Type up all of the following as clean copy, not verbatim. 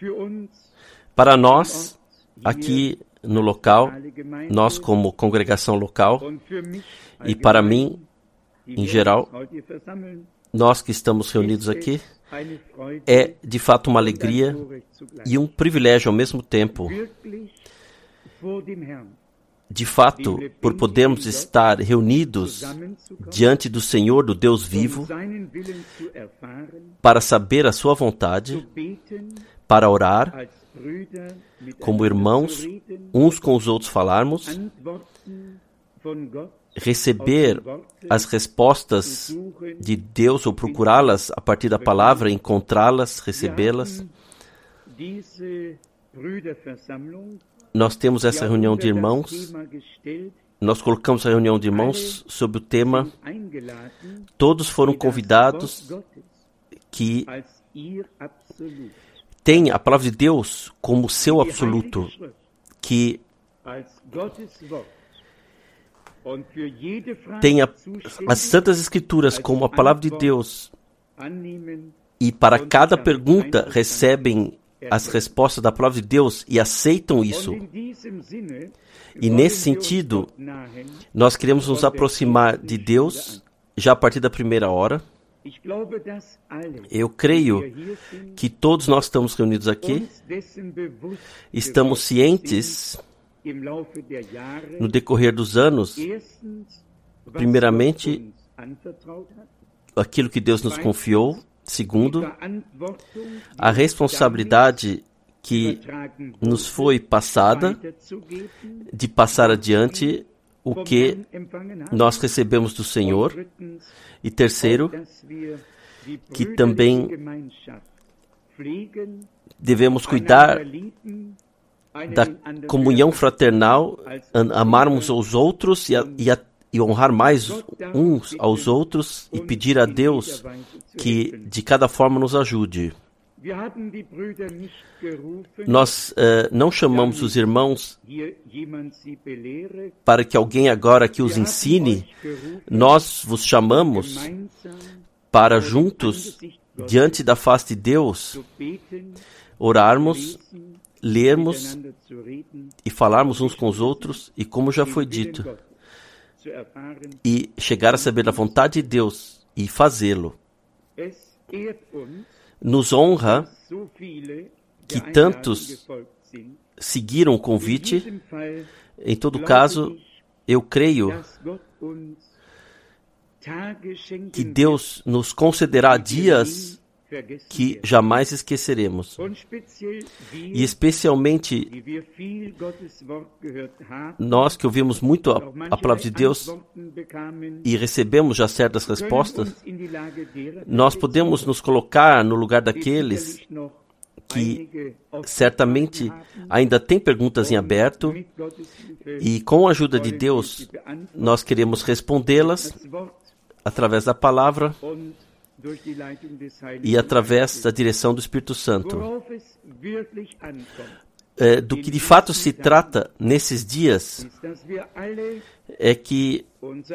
Para nós, aqui no local, nós como congregação local, e para mim, em geral, nós que estamos reunidos aqui, é de fato uma alegria e um privilégio ao mesmo tempo, de fato, por podermos estar reunidos diante do Senhor, do Deus vivo, para saber a sua vontade, para orar, como irmãos, uns com os outros falarmos, receber as respostas de Deus ou procurá-las a partir da palavra, encontrá-las, recebê-las. Nós temos essa reunião de irmãos, nós colocamos a reunião de irmãos sob o tema todos foram convidados que têm a palavra de Deus como seu absoluto, que tem as Santas Escrituras como a palavra de Deus e para cada pergunta recebem as respostas da palavra de Deus e aceitam isso. E nesse sentido, nós queremos nos aproximar de Deus já a partir da primeira hora. Eu creio que todos nós estamos reunidos aqui, estamos cientes no decorrer dos anos, primeiramente, aquilo que Deus nos confiou. Segundo, a responsabilidade que nos foi passada de passar adiante o que nós recebemos do Senhor. E terceiro, que também devemos cuidar da comunhão fraternal, amarmos aos outros e honrar mais uns aos outros e pedir a Deus que de cada forma nos ajude. Nós não chamamos os irmãos para que alguém agora que os ensine. Nós vos chamamos para juntos, diante da face de Deus, orarmos, lermos e falarmos uns com os outros e, como já foi dito, e chegar a saber da vontade de Deus e fazê-lo. Nos honra que tantos seguiram o convite. Em todo caso, eu creio que Deus nos concederá dias que jamais esqueceremos. E especialmente nós que ouvimos muito a palavra de Deus e recebemos já certas respostas, nós podemos nos colocar no lugar daqueles que certamente ainda têm perguntas em aberto e com a ajuda de Deus nós queremos respondê-las através da palavra e através da direção do Espírito Santo. Do que de fato se trata nesses dias é que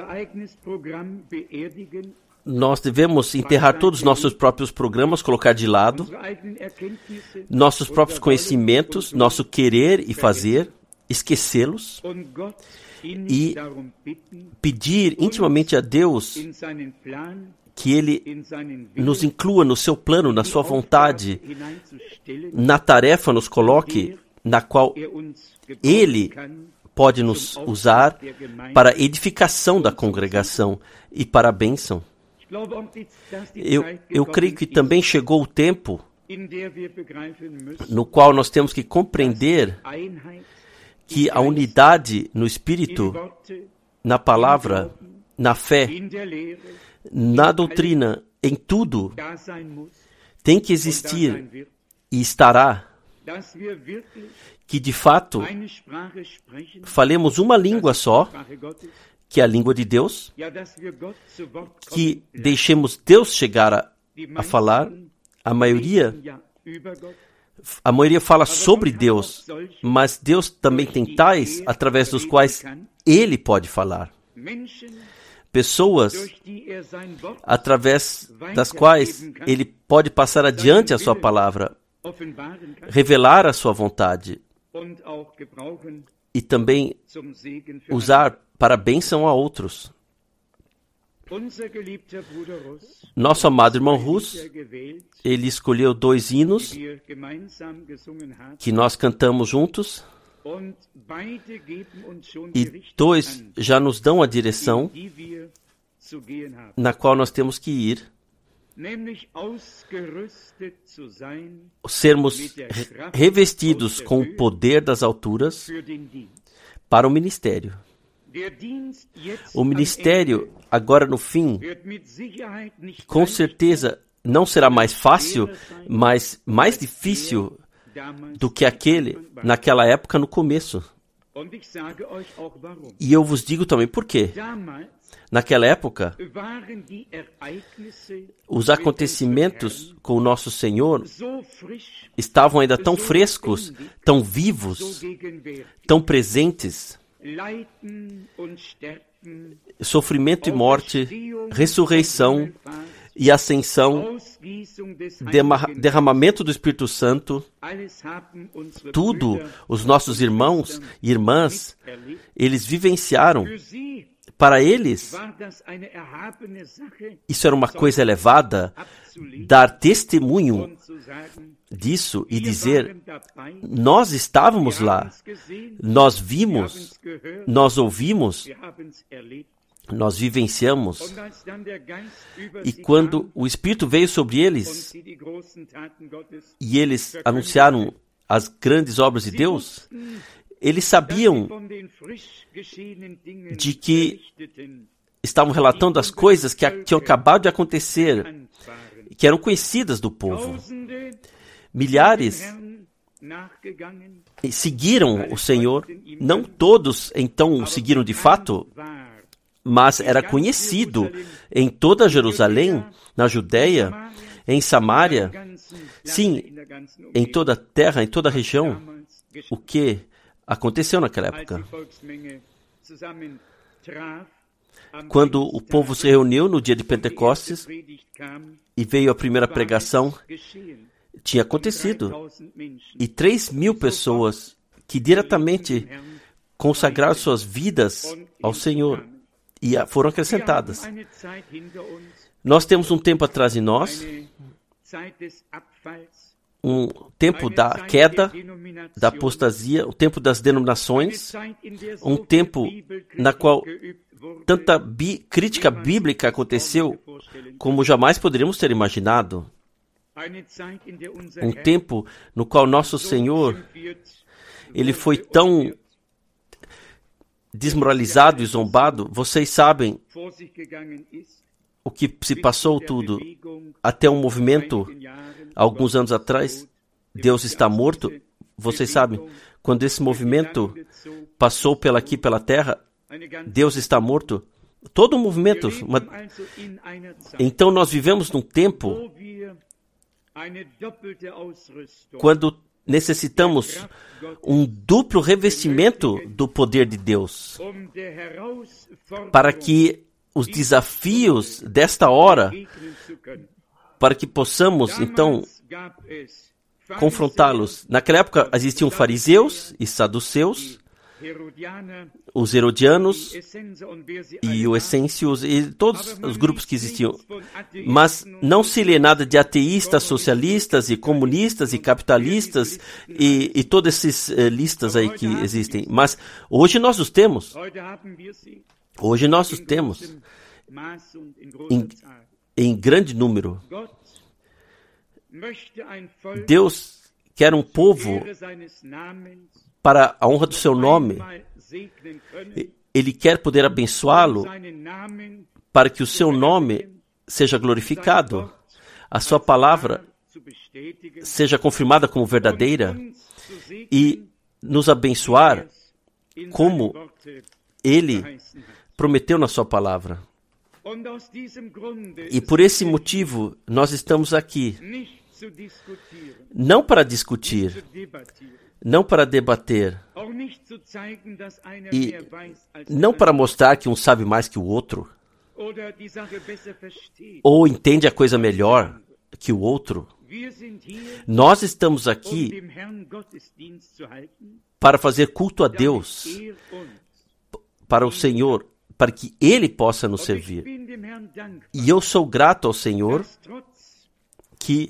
nós devemos enterrar todos os nossos próprios programas, colocar de lado nossos próprios conhecimentos, nosso querer e fazer, esquecê-los e pedir intimamente a Deus que Ele nos inclua no seu plano, na sua vontade, na tarefa nos coloque, na qual Ele pode nos usar para a edificação da congregação e para a bênção. Eu creio que também chegou o tempo no qual nós temos que compreender que a unidade no Espírito, na palavra, na fé, na doutrina, em tudo, tem que existir e estará. Que de fato falemos uma língua só, que é a língua de Deus, que deixemos Deus chegar a falar. A maioria fala sobre Deus, mas Deus também tem tais através dos quais Ele pode falar. Pessoas através das quais Ele pode passar adiante a sua palavra. revelar a sua vontade e também usar para a bênção a outros. Nosso amado irmão Russ, ele escolheu 2 hinos que nós cantamos juntos e 2 já nos dão a direção na qual nós temos que ir, sermos revestidos com o poder das alturas para o ministério. O ministério, agora no fim, com certeza não será mais fácil, mas mais difícil do que aquele naquela época no começo. E eu vos digo também por quê. Naquela época, os acontecimentos com o nosso Senhor estavam ainda tão frescos, tão vivos, tão presentes. Sofrimento e morte, ressurreição e ascensão, derramamento do Espírito Santo, tudo os nossos irmãos e irmãs, eles vivenciaram. Para eles, isso era uma coisa elevada, dar testemunho disso e dizer, nós estávamos lá, nós vimos, nós ouvimos, nós vivenciamos. E quando o Espírito veio sobre eles e eles anunciaram as grandes obras de Deus, eles sabiam de que estavam relatando as coisas que tinham acabado de acontecer, que eram conhecidas do povo. Milhares seguiram o Senhor. Não todos, então, o seguiram de fato, mas era conhecido em toda Jerusalém, na Judéia, em Samaria, sim, em toda a terra, em toda a região, o que aconteceu naquela época. Quando o povo se reuniu no dia de Pentecostes e veio a primeira pregação, tinha acontecido. E 3.000 pessoas que diretamente consagraram suas vidas ao Senhor e foram acrescentadas. Nós temos um tempo atrás de nós, um tempo da queda, da apostasia, o tempo das denominações, um tempo na qual tanta crítica bíblica aconteceu como jamais poderíamos ter imaginado. Um tempo no qual nosso Senhor, ele foi tão desmoralizado e zombado. Vocês sabem o que se passou tudo, até um movimento, alguns anos atrás, Deus está morto. Vocês sabem, quando esse movimento passou pela terra, Deus está morto, todo um movimento. Então nós vivemos num tempo quando necessitamos um duplo revestimento do poder de Deus, para que os desafios desta hora, para que possamos, então, confrontá-los. Naquela época existiam fariseus e saduceus, os herodianos e os essêncios e todos os grupos que existiam. Mas não se lê nada de ateístas, socialistas e comunistas e capitalistas e todas essas listas aí que existem. Mas hoje nós os temos. Hoje nós os temos em grande número. Deus quer um povo para a honra do seu nome. Ele quer poder abençoá-lo para que o seu nome seja glorificado, a sua palavra seja confirmada como verdadeira e nos abençoar como Ele prometeu na sua palavra. E por esse motivo nós estamos aqui, não para discutir, não para debater, e não para mostrar que um sabe mais que o outro, ou entende a coisa melhor que o outro. Nós estamos aqui para fazer culto a Deus, para o Senhor, para que Ele possa nos servir. E eu sou grato ao Senhor que,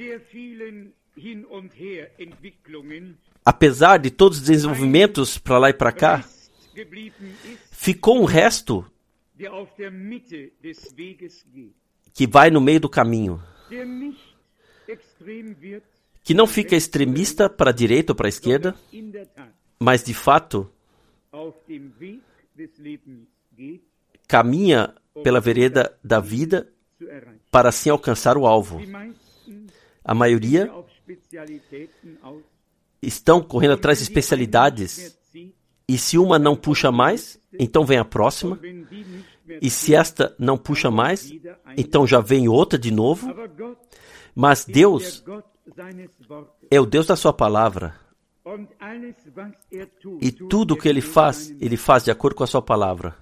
apesar de todos os desenvolvimentos para lá e para cá, ficou um resto que vai no meio do caminho, que não fica extremista para a direita ou para a esquerda, mas de fato caminha pela vereda da vida para assim alcançar o alvo. A maioria estão correndo atrás de especialidades, e se uma não puxa mais, então vem a próxima, e se esta não puxa mais, então já vem outra de novo. Mas Deus é o Deus da sua palavra, e tudo o que Ele faz de acordo com a sua palavra.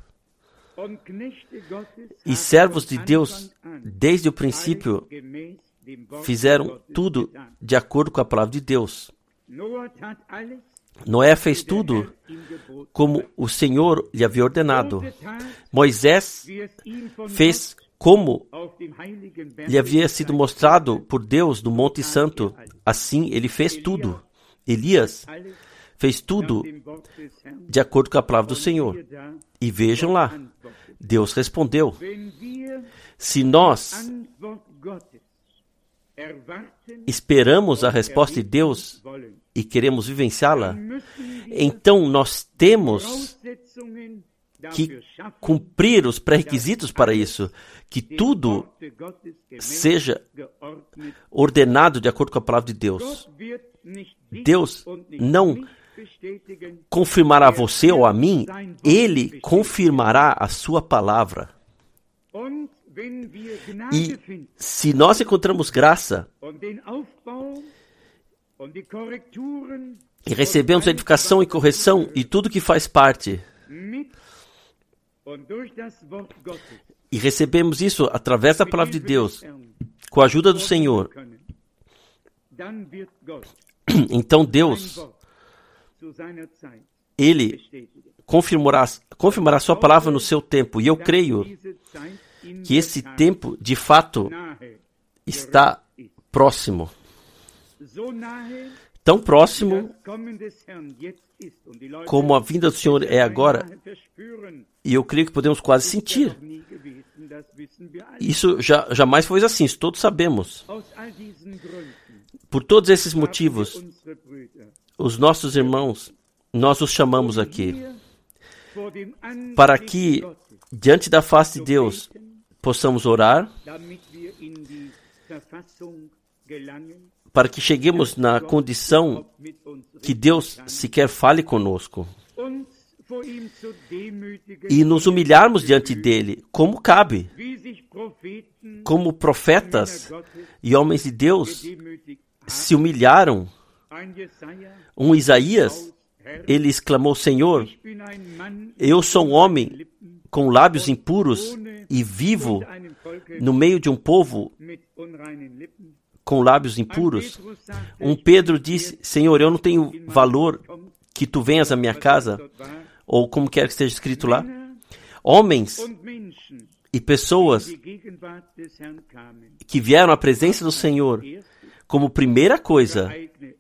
E servos de Deus, desde o princípio, fizeram tudo de acordo com a palavra de Deus. Noé fez tudo como o Senhor lhe havia ordenado. Moisés fez como lhe havia sido mostrado por Deus no Monte Santo. Assim, ele fez tudo. Elias fez tudo de acordo com a palavra do Senhor. E vejam lá, Deus respondeu. Se nós esperamos a resposta de Deus e queremos vivenciá-la, então nós temos que cumprir os pré-requisitos para isso, que tudo seja ordenado de acordo com a palavra de Deus. Deus não confirmará você ou a mim, Ele confirmará a sua palavra. E se nós encontramos graça e recebemos edificação e correção e tudo que faz parte, e recebemos isso através da palavra de Deus, com a ajuda do Senhor, então Deus, Ele confirmará a sua palavra no seu tempo. E eu creio que esse tempo, de fato, está próximo. Tão próximo como a vinda do Senhor é agora. E eu creio que podemos quase sentir. Isso jamais foi assim, isso todos sabemos. Por todos esses motivos, os nossos irmãos, nós os chamamos aqui, para que, diante da face de Deus, possamos orar, para que cheguemos na condição que Deus sequer fale conosco, e nos humilharmos diante dele, como cabe, como profetas e homens de Deus se humilharam. Um Isaías, ele exclamou: Senhor, eu sou um homem com lábios impuros e vivo no meio de um povo com lábios impuros. Um Pedro disse: Senhor, eu não tenho valor que tu venhas à minha casa, ou como quer que esteja escrito lá. Homens e pessoas que vieram à presença do Senhor, como primeira coisa,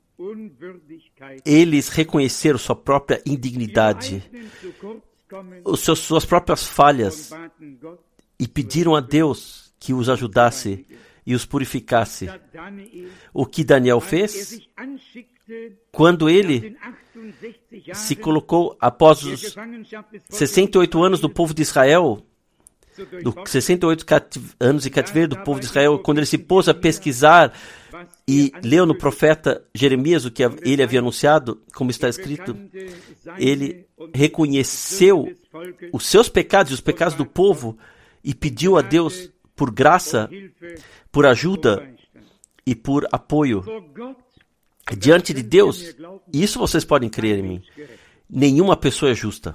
eles reconheceram sua própria indignidade, suas próprias falhas, e pediram a Deus que os ajudasse e os purificasse. O que Daniel fez? Quando ele se colocou após os 68 anos do povo de Israel, 68 anos de cativeiro do povo de Israel, quando ele se pôs a pesquisar e leu no profeta Jeremias o que ele havia anunciado, como está escrito, ele reconheceu os seus pecados e os pecados do povo e pediu a Deus por graça, por ajuda e por apoio. Diante de Deus, isso vocês podem crer em mim, nenhuma pessoa é justa.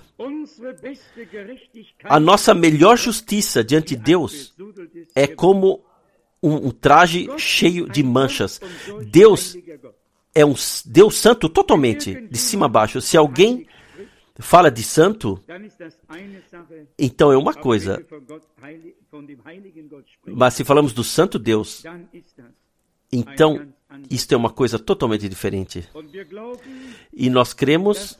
A nossa melhor justiça diante de Deus é como um traje cheio de manchas. Deus é um Deus santo totalmente, de cima a baixo. Se alguém fala de santo, então é uma coisa. Mas se falamos do santo Deus, então isto é uma coisa totalmente diferente. E nós cremos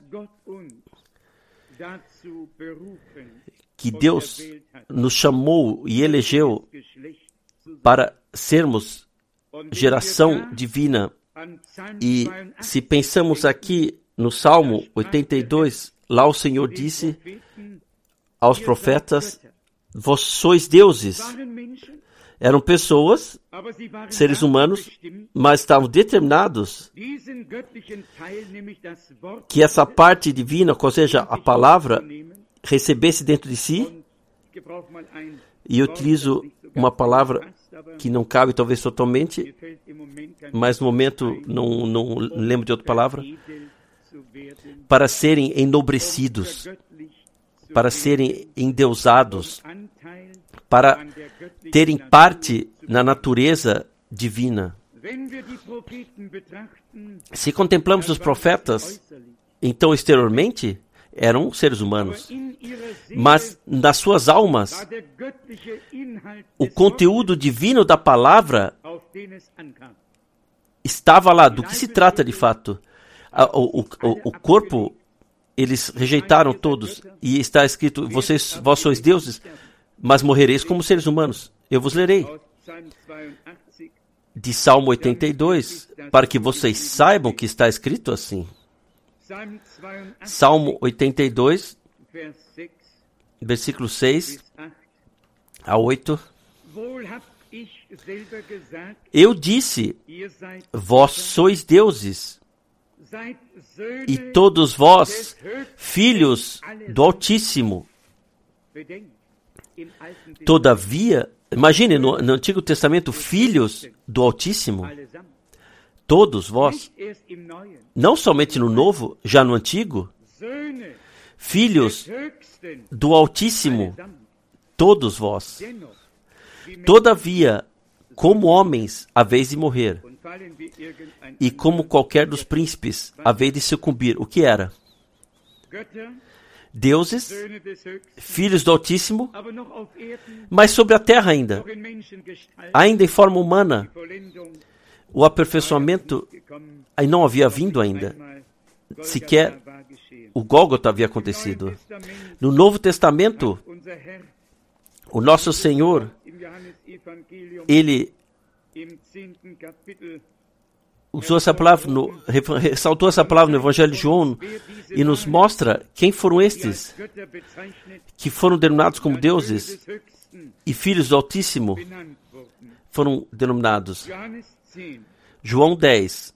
que Deus nos chamou e elegeu para sermos geração divina. E se pensamos aqui no Salmo 82, lá o Senhor disse aos profetas: vós sois deuses. Eram pessoas, seres humanos, mas estavam determinados que essa parte divina, ou seja, a palavra, recebesse dentro de si. E eu utilizo uma palavra que não cabe talvez totalmente, mas no momento não lembro de outra palavra, para serem enobrecidos, para serem endeusados, para terem parte na natureza divina. Se contemplamos os profetas, então exteriormente eram seres humanos, mas nas suas almas, o conteúdo divino da palavra estava lá. Do que se trata de fato? O corpo, eles rejeitaram todos, e está escrito: vós sois deuses, mas morrereis como seres humanos. Eu vos lerei de Salmo 82, para que vocês saibam que está escrito assim. Salmo 82, versículo 6 a 8. Eu disse: vós sois deuses, e todos vós, filhos do Altíssimo. Todavia, imagine no Antigo Testamento, filhos do Altíssimo. Todos vós, não somente no Novo, já no Antigo, filhos do Altíssimo, todos vós. Todavia, como homens, haveis de morrer, e como qualquer dos príncipes, haveis de sucumbir. O que era? Deuses, filhos do Altíssimo, mas sobre a terra ainda em forma humana. O aperfeiçoamento aí não havia vindo ainda. Sequer o Gólgota havia acontecido. No Novo Testamento, o nosso Senhor, Ele usou essa palavra, ressaltou essa palavra no Evangelho de João e nos mostra quem foram estes que foram denominados como deuses e filhos do Altíssimo foram denominados. João 10,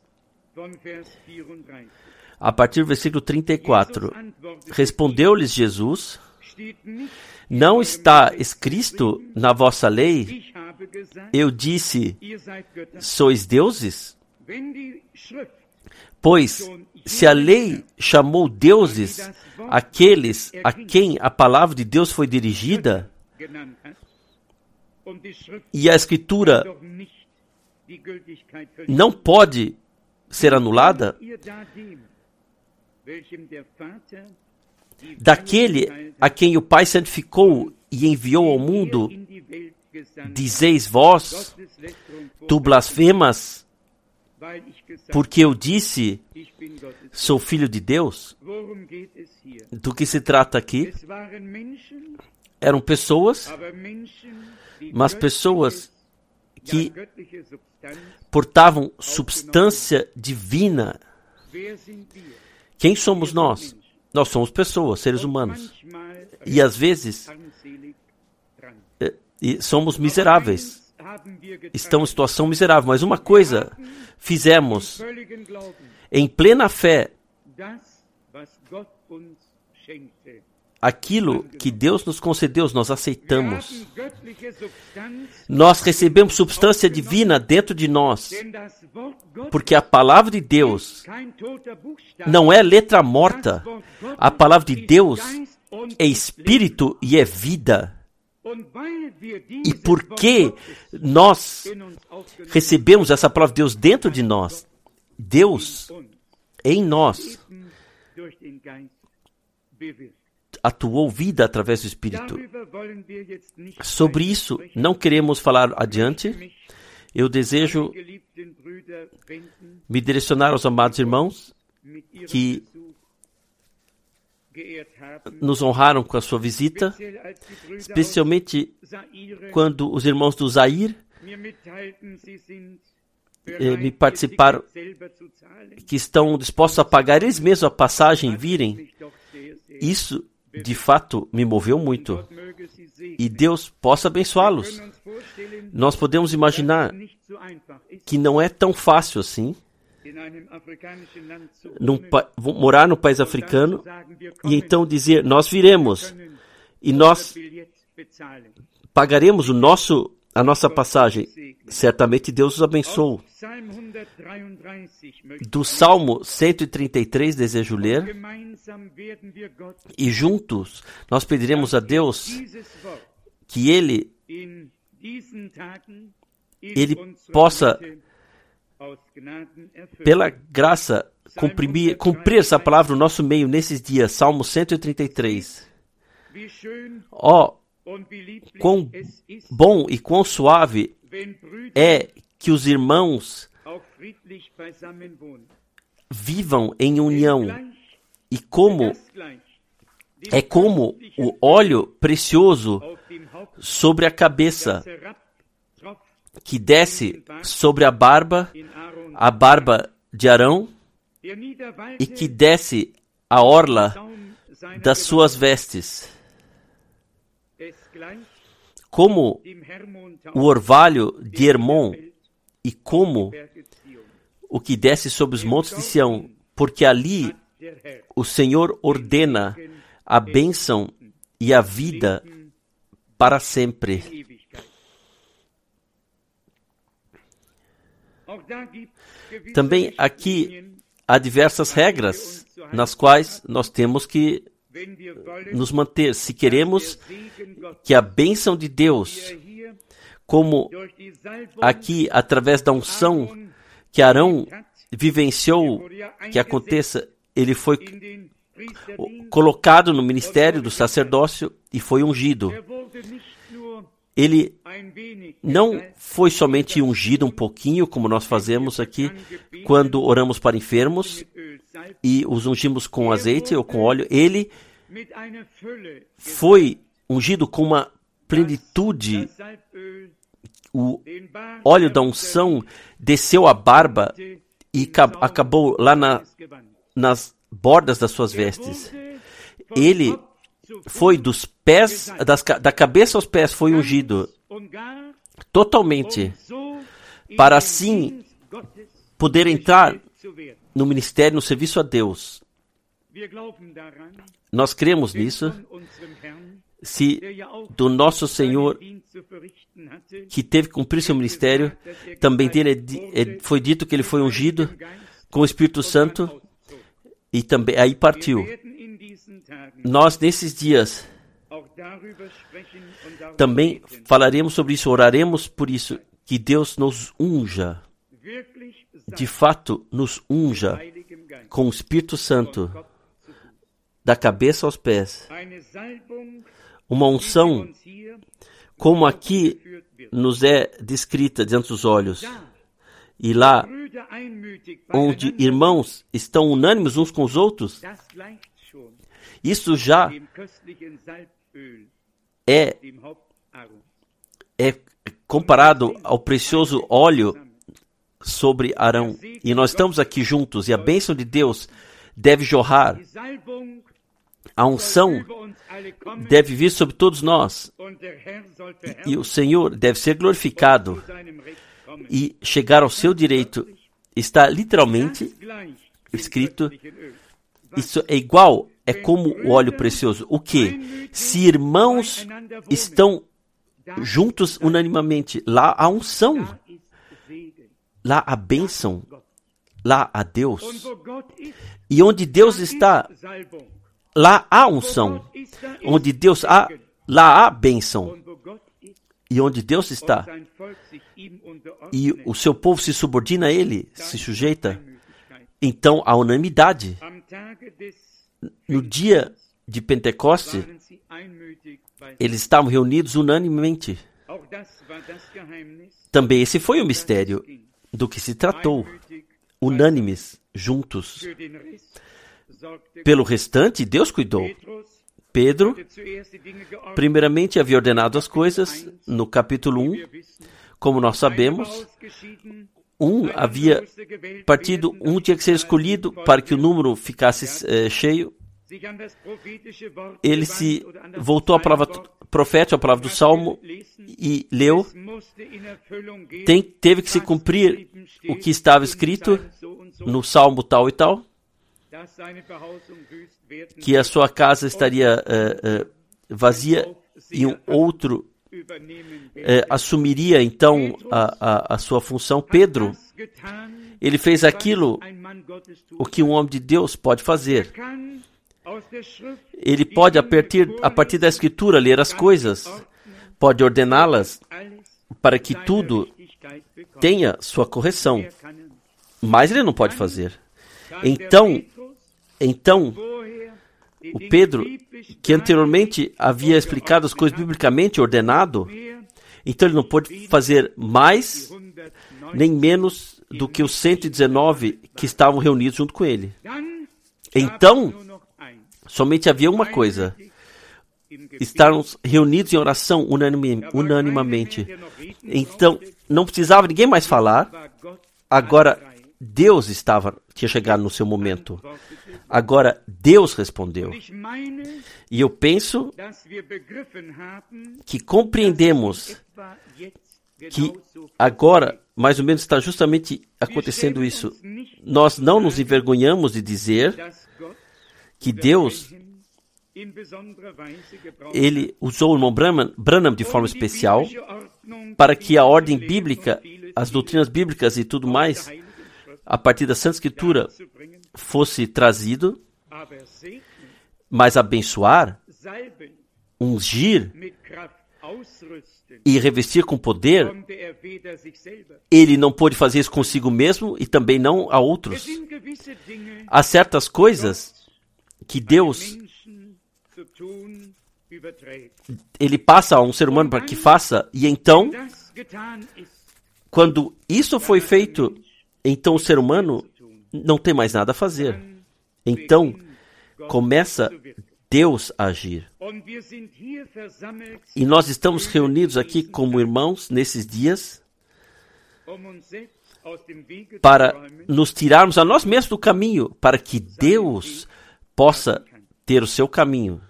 a partir do versículo 34. Respondeu-lhes Jesus: não está escrito na vossa lei? Eu disse: sois deuses? Pois, se a lei chamou deuses aqueles a quem a palavra de Deus foi dirigida, e a Escritura não pode ser anulada, daquele a quem o Pai santificou e enviou ao mundo, dizeis vós: tu blasfemas, porque eu disse: sou filho de Deus? Do que se trata aqui? Eram pessoas, mas pessoas que portavam substância divina. Quem somos nós? Nós somos pessoas, seres humanos. E às vezes somos miseráveis. Estamos em situação miserável. Mas uma coisa fizemos em plena fé: aquilo que Deus nos concedeu, nós aceitamos. Nós recebemos substância divina dentro de nós, porque a palavra de Deus não é letra morta. A palavra de Deus é espírito e é vida. E porque nós recebemos essa palavra de Deus dentro de nós, Deus em nós atuou vida através do Espírito. Sobre isso, não queremos falar adiante. Eu desejo me direcionar aos amados irmãos que nos honraram com a sua visita, especialmente quando os irmãos do Zaire me participaram, que estão dispostos a pagar eles mesmos a passagem e virem. Isso, de fato, me moveu muito. E Deus possa abençoá-los. Nós podemos imaginar que não é tão fácil assim morar no país africano e então dizer, nós viremos e nós pagaremos a nossa passagem. Certamente Deus os abençoou. Do Salmo 133 desejo ler, e juntos nós pediremos a Deus que Ele possa, pela graça, cumprir essa palavra no nosso meio nesses dias. Salmo 133. Quão bom e quão suave é que os irmãos vivam em união, e como o óleo precioso sobre a cabeça, que desce sobre a barba de Arão, e que desce a orla das suas vestes. Como o orvalho de Hermon, e como o que desce sobre os montes de Sião, porque ali o Senhor ordena a bênção e a vida para sempre. Também aqui há diversas regras nas quais nós temos que nos manter. Se queremos que a bênção de Deus, como aqui através da unção que Arão vivenciou, que aconteça, ele foi colocado no ministério do sacerdócio e foi ungido. Ele não foi somente ungido um pouquinho, como nós fazemos aqui, quando oramos para enfermos e os ungimos com azeite ou com óleo. Ele foi ungido com uma plenitude. O óleo da unção desceu a barba e acabou lá nas bordas das suas vestes. Ele foi dos pés, da cabeça aos pés, foi ungido totalmente, para assim poder entrar no ministério, no serviço a Deus. Nós cremos nisso. Se do nosso Senhor, que teve que cumprir seu ministério, também dele foi dito que ele foi ungido com o Espírito Santo e também aí partiu. Nós, nesses dias, também falaremos sobre isso, oraremos por isso, que Deus nos unja, de fato nos unja com o Espírito Santo, da cabeça aos pés. Uma unção, como aqui nos é descrita diante dos olhos. E lá, onde irmãos estão unânimes uns com os outros, isso já é comparado ao precioso óleo sobre Arão. E nós estamos aqui juntos, e a bênção de Deus deve jorrar. A unção deve vir sobre todos nós. E o Senhor deve ser glorificado e chegar ao seu direito. Está literalmente escrito, isso é igual, é como o óleo precioso. O que? Se irmãos estão juntos unanimamente, lá há unção, lá há bênção, lá há Deus. E onde Deus está, lá há unção. Onde Deus há, lá há bênção. e onde Deus está, e o seu povo se subordina a ele, se sujeita, então há unanimidade. No dia de Pentecoste, eles estavam reunidos unanimemente. Também esse foi o mistério do que se tratou, unânimes, juntos. Pelo restante, Deus cuidou. Pedro, primeiramente, havia ordenado as coisas no capítulo 1, como nós sabemos. Havia partido, tinha que ser escolhido para que o número ficasse cheio. Ele se voltou à palavra profética, à palavra do Salmo, e leu. Teve que se cumprir o que estava escrito no Salmo tal e tal, que a sua casa estaria vazia e um outro assumiria então a sua função. Pedro, ele fez aquilo o que um homem de Deus pode fazer. Ele pode, a partir da Escritura, ler as coisas, pode ordená-las para que tudo tenha sua correção, mas ele não pode fazer. Então, o Pedro, que anteriormente havia explicado as coisas biblicamente, ordenado, então ele não pôde fazer mais nem menos do que os 119 que estavam reunidos junto com ele. Então, somente havia uma coisa: estarmos reunidos em oração unanimamente. Então, não precisava ninguém mais falar. Agora, Deus tinha chegado no seu momento. Agora, Deus respondeu. E eu penso que compreendemos que agora, mais ou menos, está justamente acontecendo isso. Nós não nos envergonhamos de dizer que Deus, ele usou o irmão Branham de forma especial para que a ordem bíblica, as doutrinas bíblicas e tudo mais, a partir da Santa Escritura, fosse trazido, mas abençoar, ungir e revestir com poder, ele não pôde fazer isso consigo mesmo e também não a outros. Há certas coisas que Deus, ele passa a um ser humano para que faça, e então, quando isso foi feito, então o ser humano não tem mais nada a fazer. Então, começa Deus a agir. E nós estamos reunidos aqui como irmãos nesses dias para nos tirarmos a nós mesmos do caminho, para que Deus possa ter o seu caminho.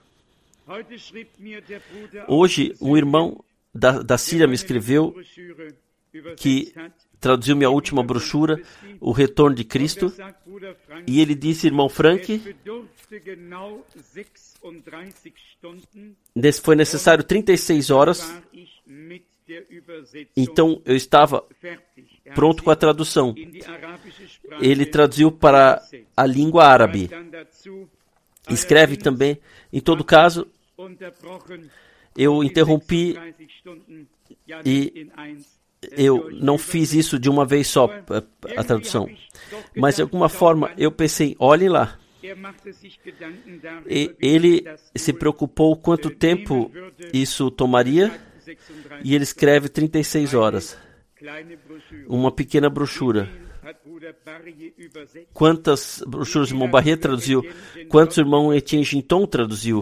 Hoje, um irmão da Síria me escreveu, que traduziu minha última brochura, O Retorno de Cristo, e ele disse: irmão Frank, foi necessário 36 horas, então eu estava pronto com a tradução. Ele traduziu para a língua árabe. Escreve também, em todo caso, eu interrompi e eu não fiz isso de uma vez só, a tradução. Mas, de alguma forma, eu pensei, olhem lá. Ele se preocupou quanto tempo isso tomaria, e ele escreve 36 horas. Uma pequena brochura. Quantas brochuras o irmão Barret traduziu? Quantos o irmão Etienne Ginton traduziu?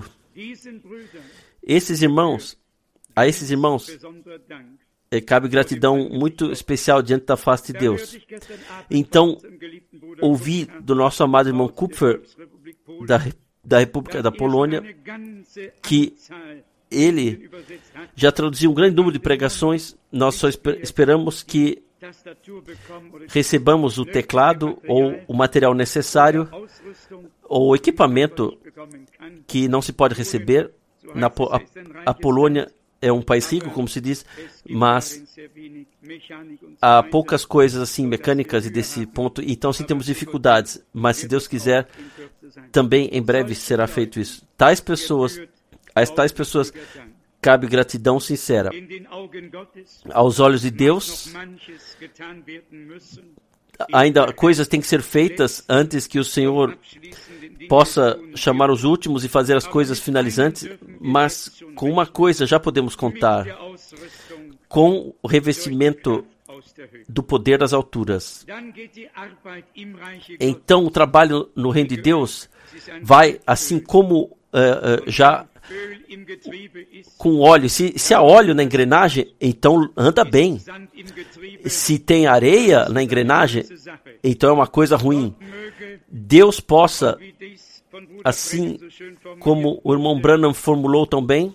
A esses irmãos, cabe gratidão muito especial diante da face de Deus. Então, ouvi do nosso amado irmão Kupfer, da República da Polônia, que ele já traduziu um grande número de pregações. Nós só esperamos que recebamos o teclado ou o material necessário ou o equipamento que não se pode receber. A Polônia é um país rico, como se diz, mas há poucas coisas assim mecânicas e desse ponto, então sim temos dificuldades, mas se Deus quiser, também em breve será feito isso. Tais pessoas cabe gratidão sincera. Aos olhos de Deus, ainda coisas têm que ser feitas antes que o Senhor possa chamar os últimos e fazer as coisas finalizantes, mas com uma coisa já podemos contar, com o revestimento do poder das alturas. Então o trabalho no reino de Deus vai assim como já com óleo. Se há óleo na engrenagem, então anda bem. Se tem areia na engrenagem, então é uma coisa ruim. Deus possa, assim como o irmão Branham formulou tão bem,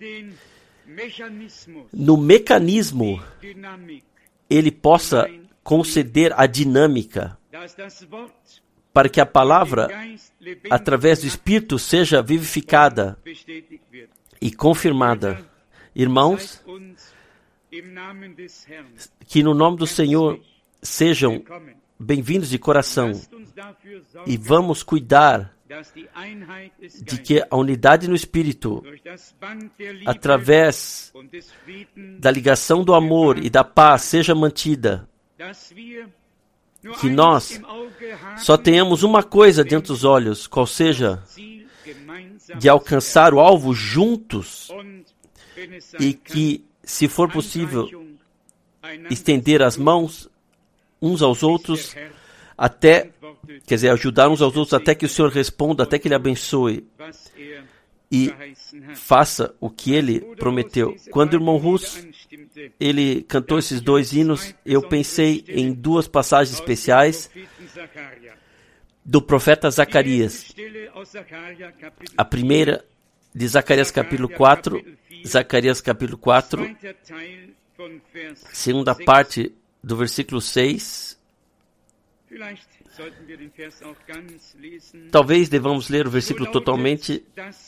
no mecanismo, ele possa conceder a dinâmica para que a palavra, através do Espírito, seja vivificada e confirmada. Irmãos, que no nome do Senhor sejam bem-vindos de coração e vamos cuidar de que a unidade no Espírito, através da ligação do amor e da paz, seja mantida. Que nós só tenhamos uma coisa dentro dos olhos, qual seja de alcançar o alvo juntos e que, se for possível, estender as mãos uns aos outros até, ajudar uns aos outros até que o Senhor responda, até que Ele abençoe e faça o que Ele prometeu. Quando o irmão Russo, ele cantou esses 2 hinos, eu pensei em 2 passagens especiais do profeta Zacarias. A primeira de Zacarias capítulo 4, segunda parte do versículo 6. Talvez devamos ler o versículo totalmente.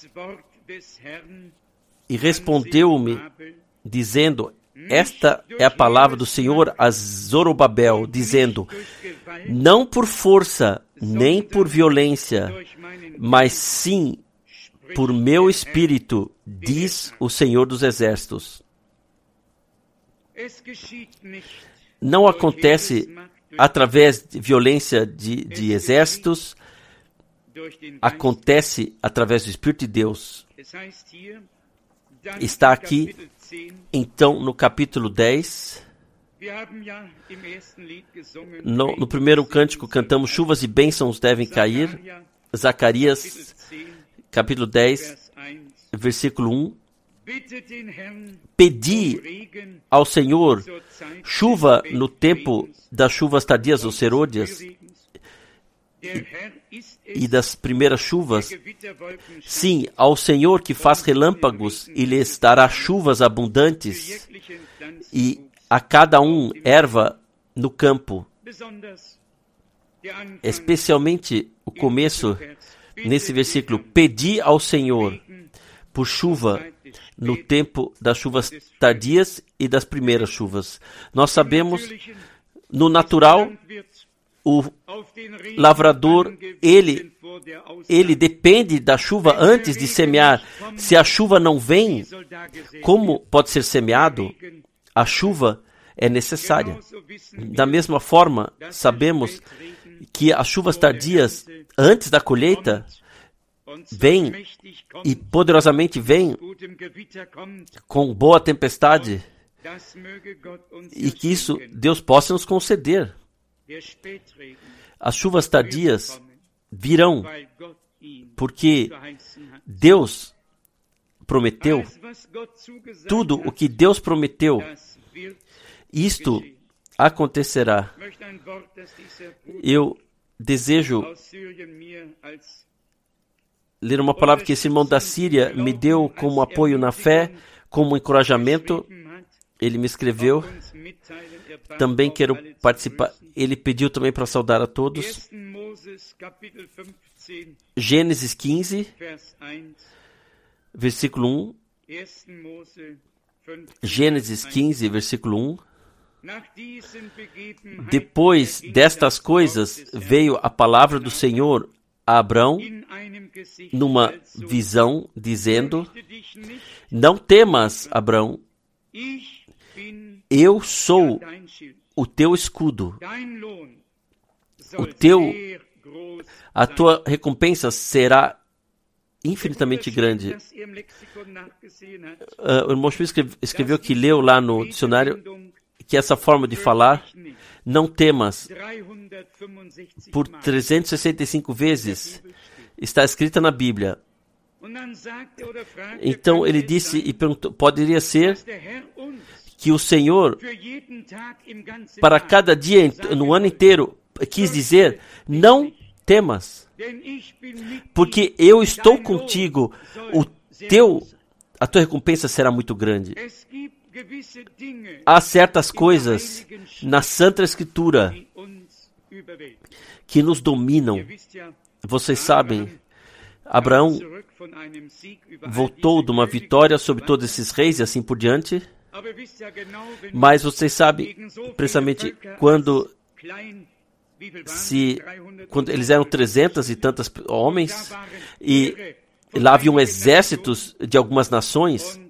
E respondeu-me, dizendo: esta é a palavra do Senhor a Zorobabel, dizendo: não por força, nem por violência, mas sim por meu espírito, diz o Senhor dos Exércitos. Não acontece através de violência de exércitos, acontece através do Espírito de Deus. Está aqui, então, no capítulo 10. No primeiro cântico cantamos: chuvas e bênçãos devem cair. Zacarias, capítulo 10, versículo 1. Pedi ao Senhor chuva no tempo das chuvas tardias, ou serôdias, e das primeiras chuvas. Sim, ao Senhor que faz relâmpagos, e lhes dará chuvas abundantes, e a cada um erva no campo. Especialmente o começo, nesse versículo: pedi ao Senhor por chuva no tempo das chuvas tardias e das primeiras chuvas. Nós sabemos, no natural, o lavrador, ele depende da chuva antes de semear. Se a chuva não vem, como pode ser semeado? A chuva é necessária. Da mesma forma, sabemos que as chuvas tardias, antes da colheita, vêm e poderosamente vêm com boa tempestade, e que isso Deus possa nos conceder. As chuvas tardias virão porque Deus prometeu. Tudo o que Deus prometeu, isto acontecerá. Eu desejo ler uma palavra que esse irmão da Síria me deu como apoio na fé, como encorajamento. Ele me escreveu. Também quero participar. Ele pediu também para saudar a todos. Gênesis 15, versículo 1. Gênesis 15, versículo 1. Depois destas coisas veio a palavra do Senhor a Abrão numa visão, dizendo: não temas, Abrão, eu sou o teu escudo. A tua recompensa será infinitamente grande. O irmão Schmidt escreveu que leu lá no dicionário que essa forma de falar, não temas, por 365 vezes está escrita na Bíblia. Então ele disse e perguntou: poderia ser que o Senhor, para cada dia no ano inteiro, quis dizer: não temas, porque eu estou contigo, a tua recompensa será muito grande. Há certas coisas na Santa Escritura que nos dominam. Vocês sabem, Abraão voltou de uma vitória sobre todos esses reis e assim por diante. Mas vocês sabem, precisamente quando eles eram 300 e tantas homens, e lá haviam exércitos de algumas nações,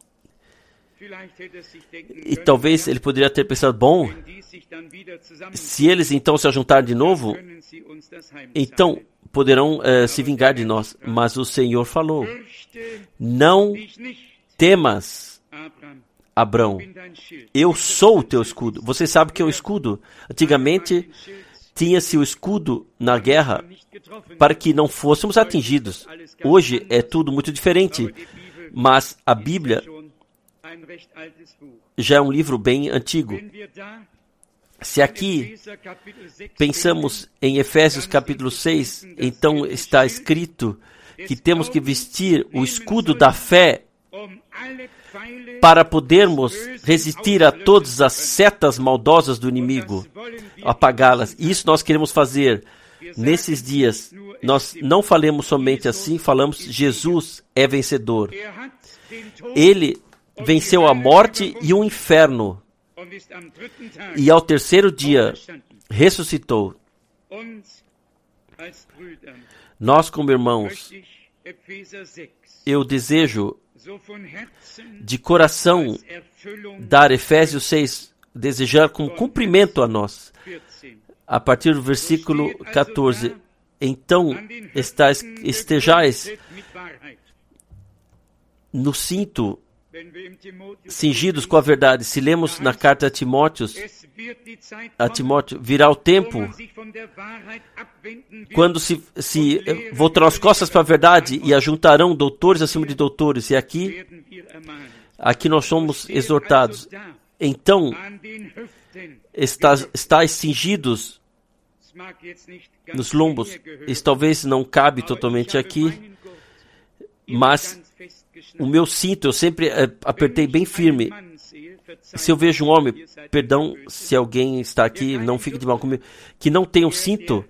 e talvez ele poderia ter pensado: bom, se eles então se juntarem de novo, então poderão se vingar de nós. Mas o Senhor falou: não temas, Abrão, eu sou o teu escudo. Você sabe que é o escudo? Antigamente tinha-se o escudo na guerra para que não fôssemos atingidos. Hoje é tudo muito diferente, mas a Bíblia já é um livro bem antigo. Se aqui pensamos em Efésios capítulo 6, então está escrito que temos que vestir o escudo da fé para podermos resistir a todas as setas maldosas do inimigo, apagá-las. Isso nós queremos fazer nesses dias. Nós não falamos somente assim, falamos: Jesus é vencedor. Ele venceu a morte e o inferno, e ao terceiro dia ressuscitou. Nós, como irmãos, eu desejo de coração dar Efésios 6, desejar com cumprimento a nós. A partir do versículo 14. Então, estejais no cinto, cingidos com a verdade. Se lemos na carta a Timóteo, virá o tempo quando se voltarão as costas para a verdade e ajuntarão doutores acima de doutores. E aqui nós somos exortados. Então, estáis cingidos nos lombos. Isso talvez não cabe totalmente aqui, mas o meu cinto eu sempre apertei bem firme. Se eu vejo um homem, perdão se alguém está aqui, não fique de mal comigo, que não tem um cinto,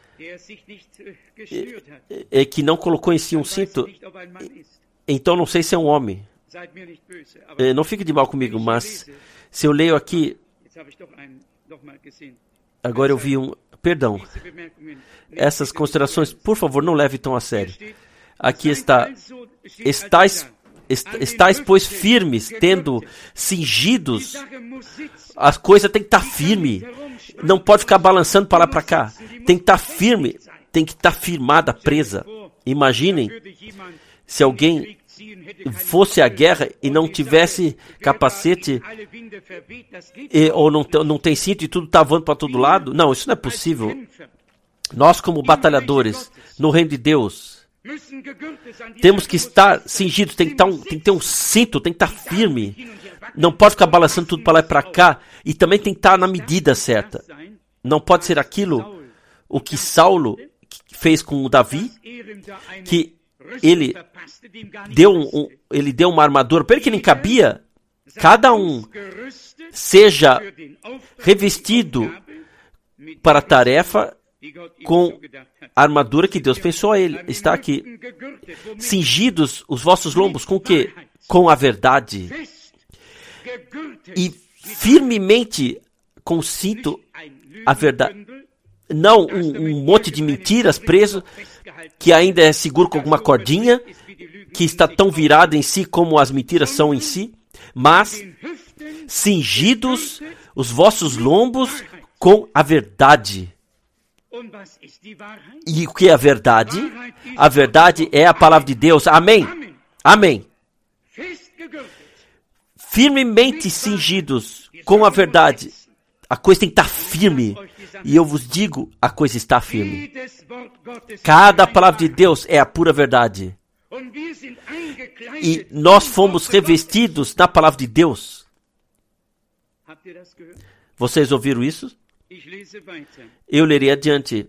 que não colocou em si um cinto, então não sei se é um homem. Não fique de mal comigo, mas se eu leio aqui, agora eu vi perdão, essas considerações, por favor, não leve tão a sério. Aqui está: estáis, pois, firmes, tendo cingidos. A coisa tem que estar firme. Não pode ficar balançando para lá para cá. Tem que estar firme. Tem que estar firmada, presa. Imaginem se alguém fosse à guerra e não tivesse capacete, ou não tem cinto e tudo está voando para todo lado. Não, isso não é possível. Nós, como batalhadores no reino de Deus, temos que estar cingidos, tem que ter um cinto, tem que estar firme. Não pode ficar balançando tudo para lá e para cá. E também tem que estar na medida certa. Não pode ser aquilo o que Saulo fez com o Davi, que ele deu uma armadura para ele que nem cabia. Cada um seja revestido para a tarefa com a armadura que Deus pensou a ele. Está aqui: cingidos os vossos lombos com o quê? Com a verdade. E firmemente com o cinto a verdade. não um monte de mentiras preso, que ainda é seguro com alguma cordinha, que está tão virado em si como as mentiras são em si, mas cingidos os vossos lombos com a verdade. E o que é a verdade? A verdade é a palavra de Deus. Amém. Amém. Firmemente cingidos com a verdade. A coisa tem que estar firme. E eu vos digo, a coisa está firme. Cada palavra de Deus é a pura verdade. E nós fomos revestidos na palavra de Deus. Vocês ouviram isso? Eu lerei adiante.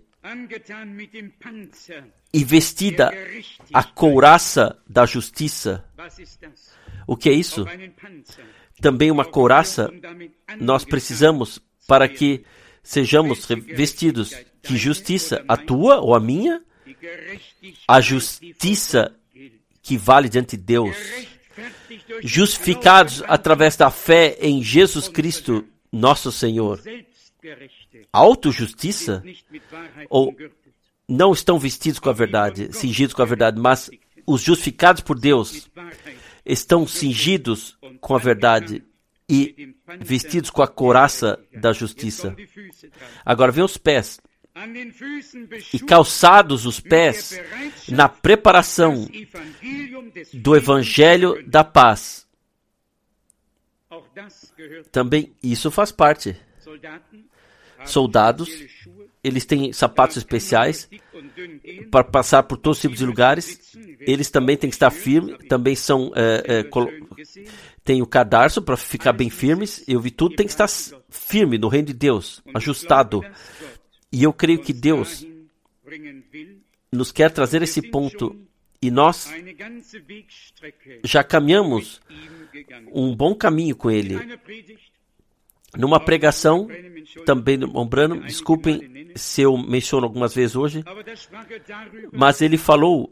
E vestida a couraça da justiça. O que é isso? Também uma couraça nós precisamos para que sejamos vestidos. Que justiça? A tua ou a minha? A justiça que vale diante de Deus. Justificados através da fé em Jesus Cristo, nosso Senhor. Autojustiça? Ou não estão vestidos com a verdade, cingidos com a verdade, mas os justificados por Deus estão cingidos com a verdade e vestidos com a couraça da justiça. Agora vem os pés. E calçados os pés na preparação do Evangelho da paz. Também isso faz parte. Soldados, eles têm sapatos especiais para passar por todos os tipos de lugares. Eles também têm que estar firmes, também são tem o cadarço para ficar bem firmes. Eu vi tudo, tem que estar firme no reino de Deus, ajustado. E eu creio que Deus nos quer trazer esse ponto. E nós já caminhamos um bom caminho com Ele. Numa pregação, também no Branham, desculpem se eu menciono algumas vezes hoje, mas ele falou,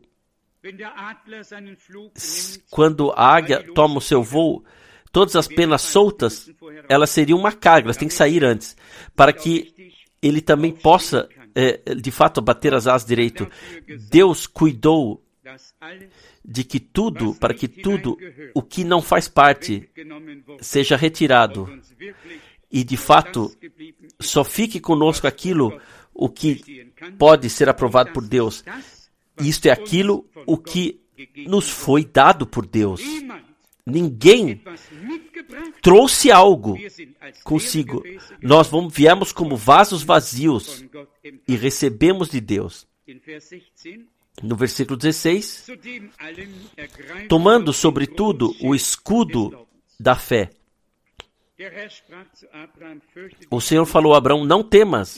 quando a águia toma o seu voo, todas as penas soltas, elas seriam uma carga, elas têm que sair antes, para que ele também possa, de fato, bater as asas direito. Deus cuidou de que tudo, para que tudo o que não faz parte seja retirado. E, de fato, só fique conosco aquilo o que pode ser aprovado por Deus. Isto é aquilo o que nos foi dado por Deus. Ninguém trouxe algo consigo. Nós viemos como vasos vazios e recebemos de Deus. No versículo 16, tomando sobretudo o escudo da fé. O Senhor falou a Abraão, não temas,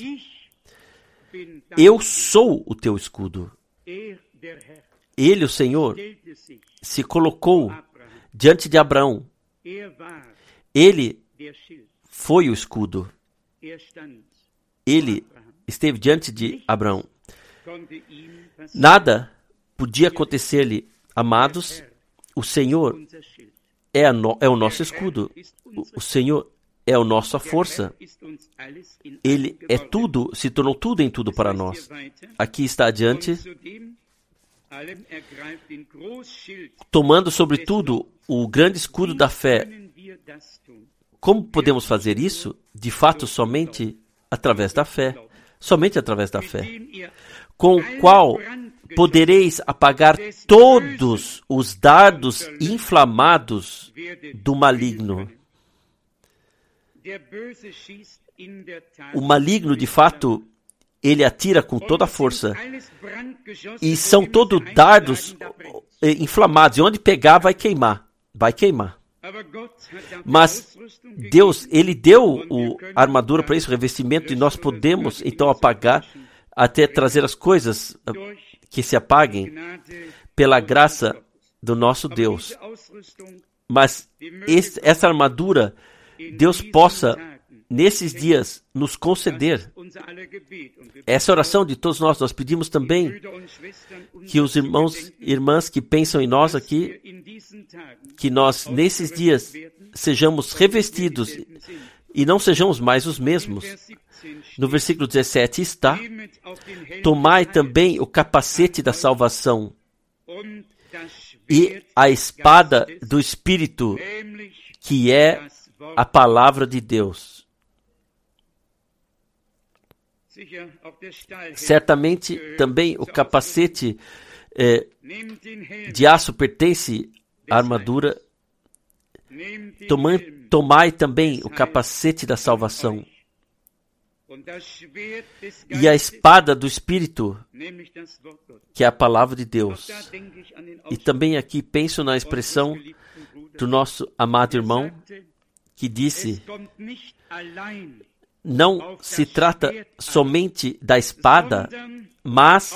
eu sou o teu escudo. Ele, o Senhor, se colocou diante de Abraão. Ele foi o escudo. Ele esteve diante de Abraão. Nada podia acontecer-lhe. Amados, o Senhor é o nosso escudo. O Senhor é a nossa força. Ele é tudo, se tornou tudo em tudo para nós. Aqui está adiante. Tomando sobretudo o grande escudo da fé. Como podemos fazer isso? De fato, somente através da fé. Somente através da fé. Com o qual podereis apagar todos os dardos inflamados do maligno. O maligno, de fato, ele atira com toda a força. E são todos dardos inflamados. E onde pegar, vai queimar. Vai queimar. Mas Deus, Ele deu a armadura para isso, o revestimento, e nós podemos, então, apagar, até trazer as coisas que se apaguem pela graça do nosso Deus. Mas essa armadura, Deus possa, nesses dias, nos conceder. Essa oração de todos nós pedimos também que os irmãos e irmãs que pensam em nós aqui, que nós, nesses dias, sejamos revestidos e não sejamos mais os mesmos. No versículo 17 está: tomai também o capacete da salvação e a espada do Espírito, que é a palavra de Deus. Certamente também o capacete de aço pertence à armadura. Tomai também o capacete da salvação e a espada do Espírito, que é a palavra de Deus. E também aqui penso na expressão do nosso amado irmão, que disse: não se trata somente da espada, mas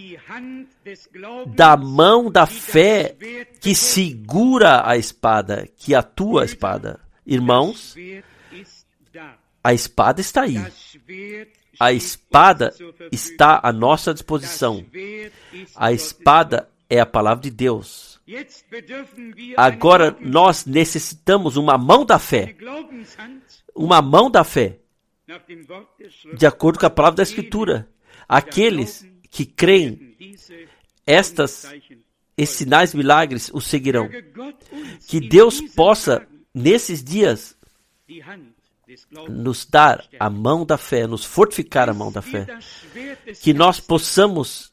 da mão da fé que segura a espada, que atua a espada. Irmãos, a espada está aí. A espada está à nossa disposição. A espada é a palavra de Deus. Agora nós necessitamos uma mão da fé. Uma mão da fé. De acordo com a palavra da Escritura. Aqueles que creem, esses sinais e milagres os seguirão. Que Deus possa, nesses dias, nos dar a mão da fé, nos fortificar a mão da fé. Que nós possamos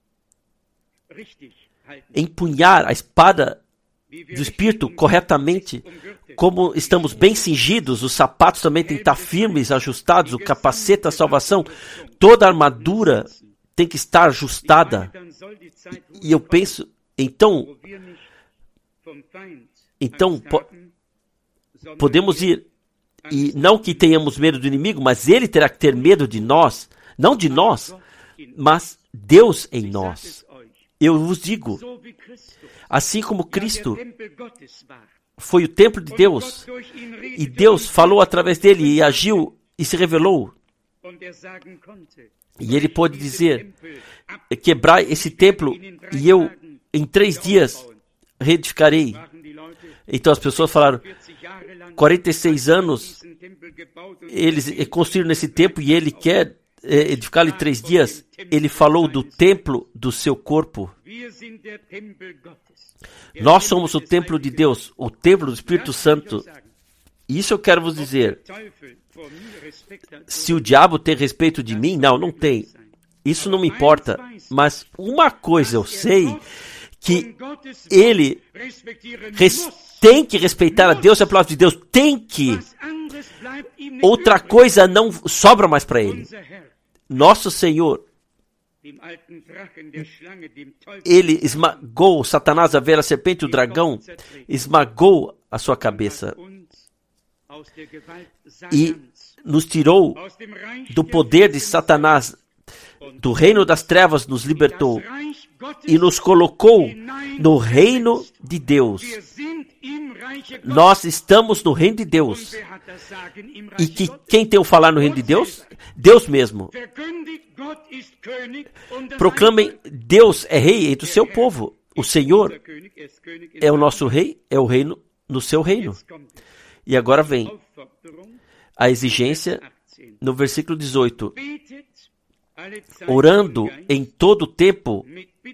empunhar a espada do Espírito corretamente, como estamos bem cingidos, os sapatos também têm que estar firmes, ajustados, o capacete da salvação, toda a armadura tem que estar ajustada. E eu penso, então podemos ir, e não que tenhamos medo do inimigo, mas ele terá que ter medo de nós, não de nós, mas Deus em nós. Eu vos digo, assim como Cristo foi o templo de Deus, e Deus falou através dele, e agiu, e se revelou, e ele pode dizer: quebrai esse templo, e eu em 3 dias reedificarei. Então as pessoas falaram: 46 anos eles construíram nesse templo, e ele quer edificá-lo em 3 dias. Ele falou do templo do seu corpo. Nós somos o templo de Deus, o templo do Espírito Santo. Isso eu quero vos dizer. Se o diabo tem respeito de mim, não tem. Isso não me importa. Mas uma coisa eu sei, que ele tem que respeitar a Deus e a palavra de Deus. Tem que. Outra coisa não sobra mais para ele. Nosso Senhor, ele esmagou Satanás, a velha serpente, o dragão, esmagou a sua cabeça e nos tirou do poder de Satanás, do reino das trevas, nos libertou e nos colocou no reino de Deus. Nós estamos no reino de Deus. E quem tem o falar no reino de Deus? Deus mesmo. Proclamem: Deus é rei entre o seu povo. O Senhor é o nosso rei, é o reino no seu reino. E agora vem a exigência no versículo 18. Orando em todo o tempo,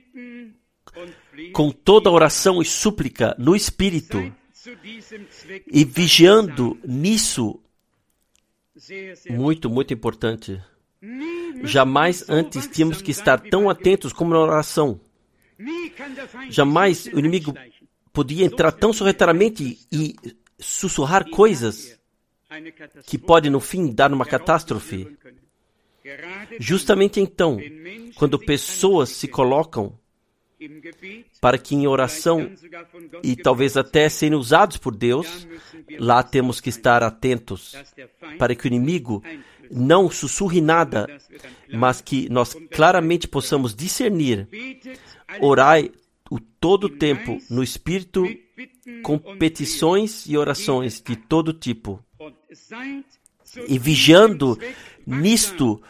com toda oração e súplica no Espírito, e vigiando nisso, muito, muito importante. Jamais antes tínhamos que estar tão atentos como na oração. Jamais o inimigo podia entrar tão sorrateiramente e sussurrar coisas que pode no fim dar uma catástrofe. Justamente então, quando pessoas se colocam para que em oração e talvez até serem usados por Deus, lá temos que estar atentos para que o inimigo não sussurre nada, mas que nós claramente possamos discernir. Orai o todo o tempo no Espírito, com petições e orações de todo tipo, e vigiando nisto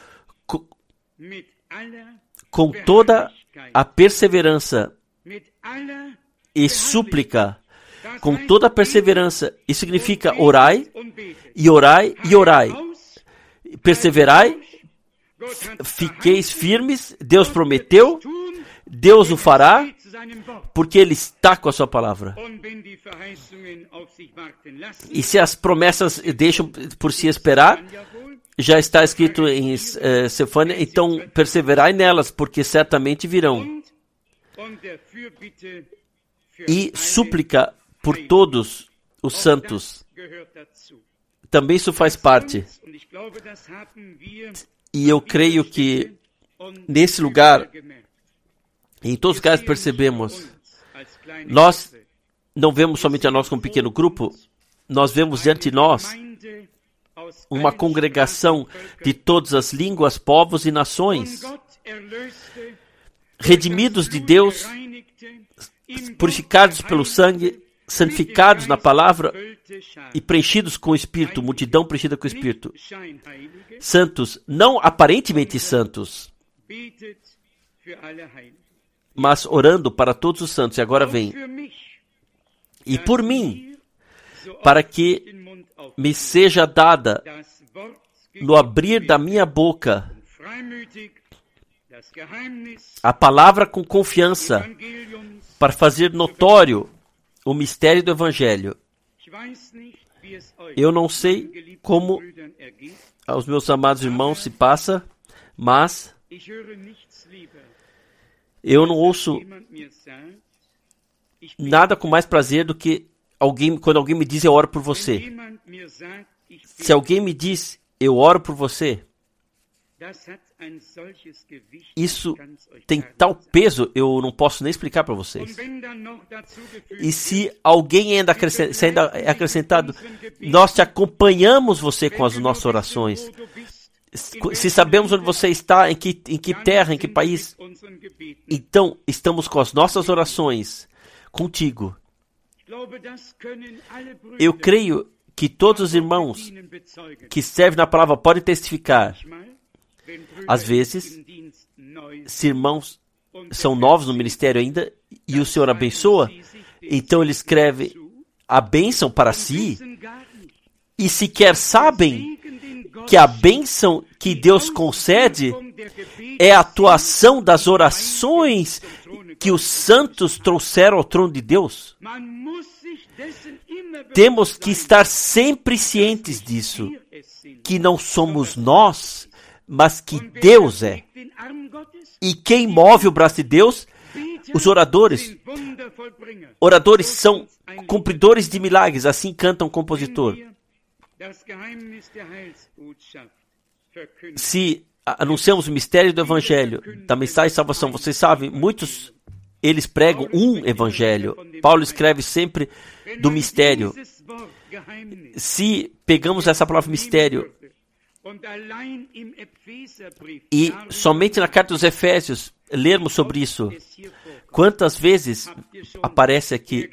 com toda a perseverança e súplica, com toda a perseverança. Isso significa orai, e orai, e orai. perseverai, fiqueis firmes, Deus prometeu, Deus o fará, porque Ele está com a sua palavra. E se as promessas deixam por si esperar, já está escrito em Sefânia, então perseverai nelas, porque certamente virão. E súplica por todos os santos. Também isso faz parte. E eu creio que nesse lugar, em todos os lugares percebemos, nós não vemos somente a nós como pequeno grupo, nós vemos diante de nós uma congregação de todas as línguas, povos e nações, redimidos de Deus, purificados pelo sangue, santificados na palavra e preenchidos com o Espírito, multidão preenchida com o Espírito. Santos, não aparentemente santos, mas orando para todos os santos. E agora vem. E por mim, para que me seja dada no abrir da minha boca a palavra com confiança para fazer notório o mistério do Evangelho. Eu não sei como aos meus amados irmãos se passa, mas eu não ouço nada com mais prazer do que quando alguém me diz eu oro por você. Se alguém me diz eu oro por você, isso tem tal peso, eu não posso nem explicar para vocês. E se alguém ainda é acrescentado, nós te acompanhamos você com as nossas orações. Se sabemos onde você está, em que terra, em que país, então estamos com as nossas orações contigo. Eu creio que todos os irmãos que servem na palavra podem testificar. Às vezes, se irmãos são novos no ministério ainda e o Senhor abençoa, então ele escreve a bênção para si e sequer sabem que a bênção que Deus concede é a atuação das orações que os santos trouxeram ao trono de Deus. Temos que estar sempre cientes disso, que não somos nós, mas que Deus é. E quem move o braço de Deus? Os oradores. Oradores são cumpridores de milagres, assim canta um compositor. Se anunciamos o mistério do Evangelho, da mensagem de salvação, vocês sabem, muitos, eles pregam um Evangelho. Paulo escreve sempre do mistério. Se pegamos essa palavra mistério, e somente na carta dos Efésios lermos sobre isso, quantas vezes aparece aqui?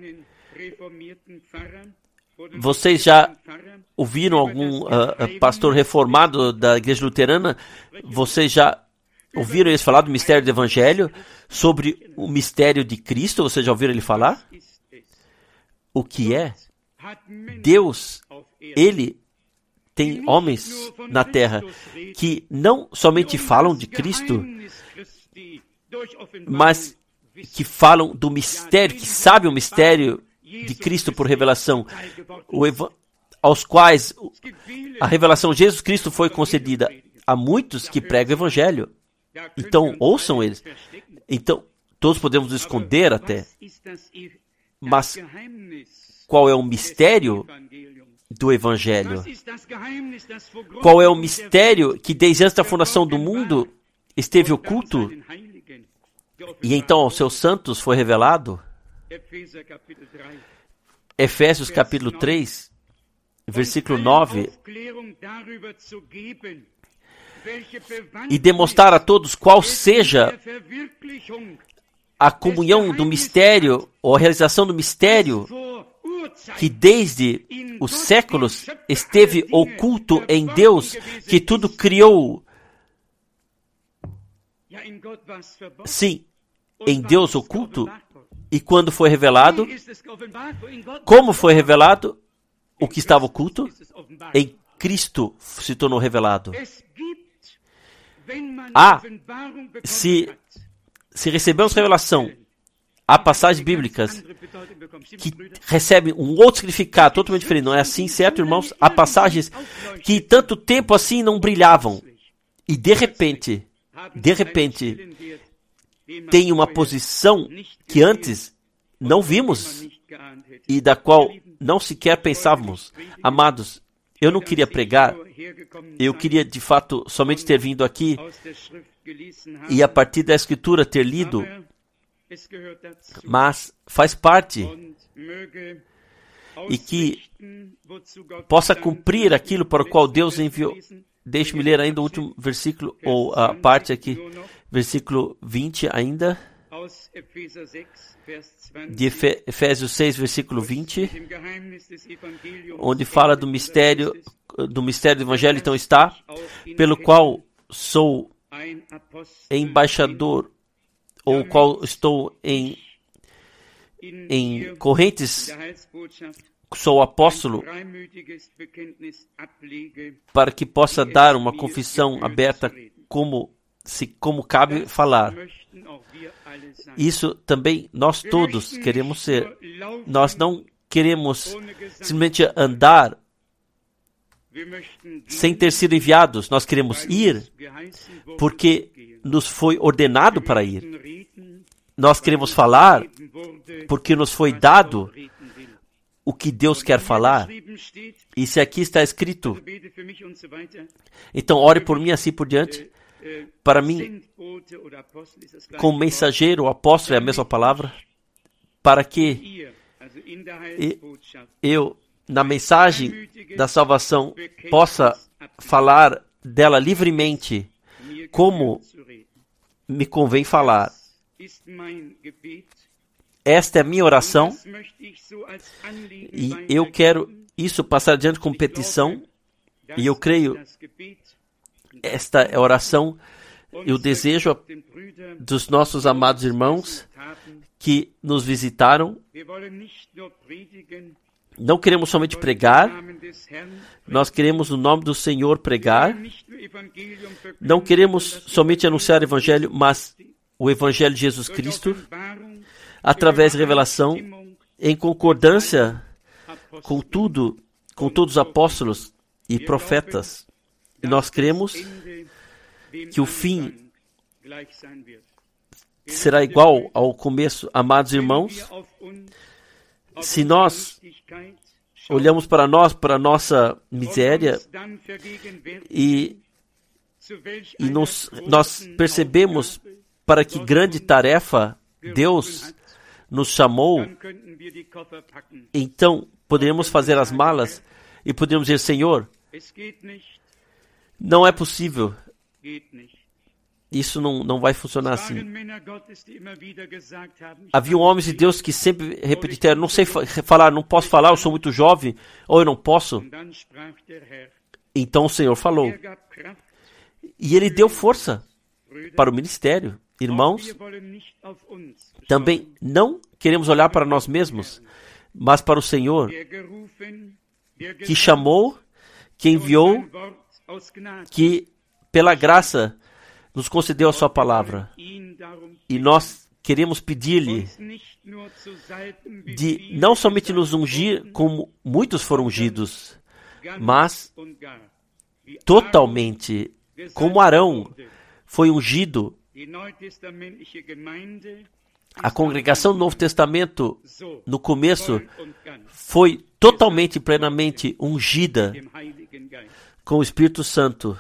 Vocês já ouviram algum pastor reformado da igreja luterana? Vocês já ouviram eles falar do mistério do Evangelho? Sobre o mistério de Cristo? Vocês já ouviram ele falar? O que é? Deus, Ele tem homens na terra que não somente falam de Cristo, mas que falam do mistério, que sabem o mistério de Cristo por revelação, aos quais a revelação de Jesus Cristo foi concedida a muitos que pregam o Evangelho. Então, ouçam eles. Então, todos podemos nos esconder até. Mas qual é o mistério do Evangelho? Qual é o mistério que desde antes da fundação do mundo esteve oculto e então aos seus santos foi revelado? Efésios capítulo 3, versículo 9. E demonstrar a todos qual seja a comunhão do mistério, ou a realização do mistério, que desde os séculos esteve oculto em Deus, que tudo criou. Sim, em Deus oculto. E quando foi revelado? Como foi revelado o que estava oculto? Cristo se tornou revelado. Se recebemos revelação, há passagens bíblicas que recebem um outro significado totalmente diferente. Não é assim, certo, irmãos? Há passagens que tanto tempo assim não brilhavam. E de repente, tem uma posição que antes não vimos e da qual não sequer pensávamos. Amados, eu não queria pregar, eu queria de fato somente ter vindo aqui e a partir da Escritura ter lido, mas faz parte e que possa cumprir aquilo para o qual Deus enviou. Deixe-me ler ainda o último versículo, ou a parte aqui, versículo 20 ainda, de Efésios 6, versículo 20, onde fala do mistério do Evangelho. Então está, pelo qual sou embaixador, ou qual estou em correntes, sou apóstolo, para que possa dar uma confissão aberta como cabe falar. Isso também nós todos queremos ser. Nós não queremos simplesmente andar sem ter sido enviados. Nós queremos ir porque nos foi ordenado para ir. Nós queremos falar porque nos foi dado o que Deus quer falar. E se aqui está escrito, então ore por mim, assim por diante. Para mim, como mensageiro ou apóstolo é a mesma palavra, para que eu, na mensagem da salvação, possa falar dela livremente, como me convém falar. Esta é a minha oração, e eu quero isso passar adiante como petição, e eu creio, esta é a oração e o desejo dos nossos amados irmãos que nos visitaram. Não queremos somente pregar, nós queremos no nome do Senhor pregar. Não queremos somente anunciar o Evangelho, mas o Evangelho de Jesus Cristo, através de revelação, em concordância com todos os apóstolos e profetas. E nós cremos que o fim será igual ao começo. Amados irmãos, se nós olhamos para nós, para a nossa miséria, e nós percebemos para que grande tarefa Deus nos chamou, então poderemos fazer as malas e podemos dizer: Senhor, não é possível. Isso não vai funcionar assim. Havia homens de Deus que sempre repetiram: não sei falar, não posso falar, eu sou muito jovem, ou eu não posso. Então o Senhor falou. E Ele deu força para o ministério. Irmãos, também não queremos olhar para nós mesmos, mas para o Senhor, que chamou, que enviou, que pela graça nos concedeu a sua palavra. E nós queremos pedir-lhe de não somente nos ungir como muitos foram ungidos, mas totalmente, como Arão foi ungido. A congregação do Novo Testamento, no começo, foi totalmente e plenamente ungida com o Espírito Santo.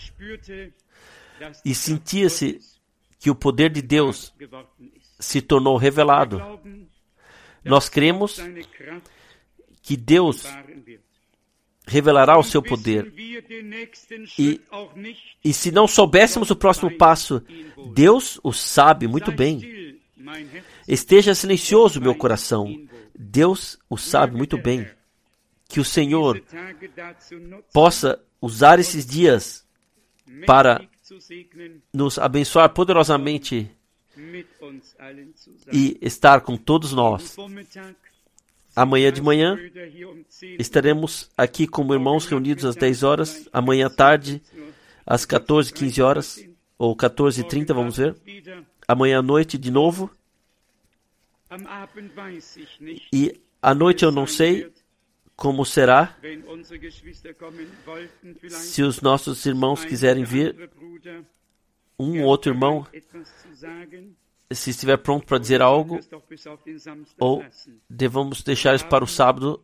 E sentia-se que o poder de Deus se tornou revelado. Nós cremos que Deus revelará o seu poder. E se não soubéssemos o próximo passo, Deus o sabe muito bem. Esteja silencioso, meu coração. Deus o sabe muito bem. Que o Senhor possa usar esses dias para nos abençoar poderosamente e estar com todos nós. Amanhã de manhã estaremos aqui como irmãos reunidos às 10 horas. Amanhã à tarde, às 14h15 horas, ou 14h30, vamos ver. Amanhã à noite de novo. E à noite eu não sei como será. Se os nossos irmãos quiserem vir, um ou outro irmão, se estiver pronto para dizer algo, ou devemos deixar isso para o sábado.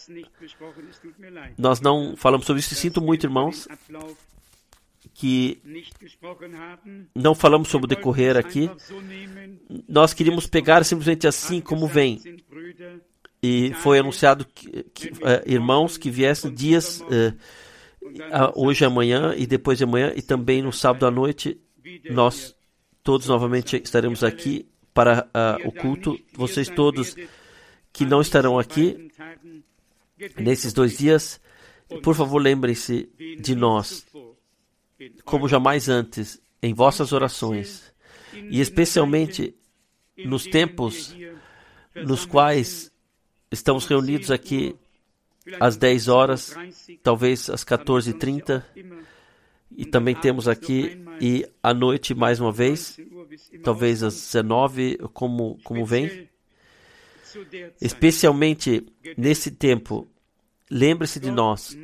Nós não falamos sobre isso. Sinto muito, irmãos, que não falamos sobre o decorrer aqui. Nós queríamos pegar simplesmente assim como vem. E foi anunciado que irmãos que viessem dias hoje, amanhã e depois de amanhã, e também no sábado à noite, nós todos novamente estaremos aqui para o culto. Vocês todos que não estarão aqui nesses 2 dias, por favor, lembrem-se de nós, como jamais antes, em vossas orações, e especialmente nos tempos nos quais estamos reunidos aqui às 10 horas, talvez às 14h30, e também temos aqui, e à noite mais uma vez, talvez às 19, como vem. Especialmente nesse tempo, lembre-se de nós.